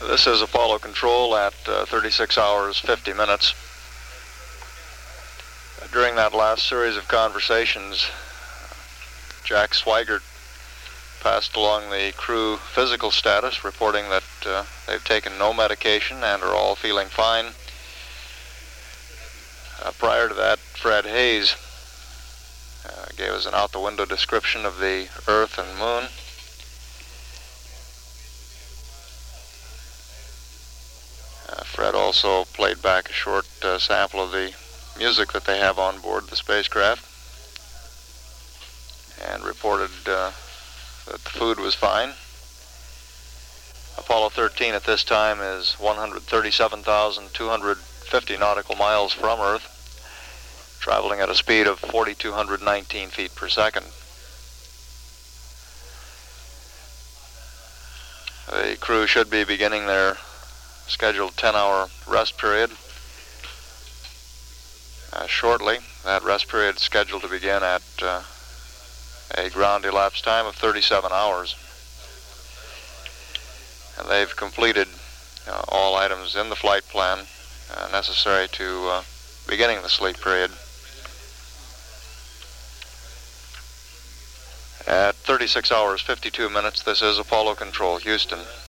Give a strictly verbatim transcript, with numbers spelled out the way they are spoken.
This is Apollo Control at uh, thirty-six hours, fifty minutes. During that last series of conversations, Jack Swigert passed along the crew physical status, reporting that uh, they've taken no medication and are all feeling fine. Uh, prior to that, Fred Hayes uh, gave us an out-the-window description of the Earth and Moon. Uh, Fred also played back a short uh, sample of the music that they have on board the spacecraft and reported uh, that the food was fine. Apollo thirteen at this time is one hundred thirty-seven thousand two hundred fifty nautical miles from Earth, traveling at a speed of four thousand two hundred nineteen feet per second. The crew should be beginning their scheduled ten-hour rest period uh, shortly. That rest period is scheduled to begin at uh, a ground elapsed time of thirty-seven hours. And they've completed uh, all items in the flight plan uh, necessary to uh, beginning the sleep period. At thirty-six hours, fifty-two minutes, this is Apollo Control, Houston.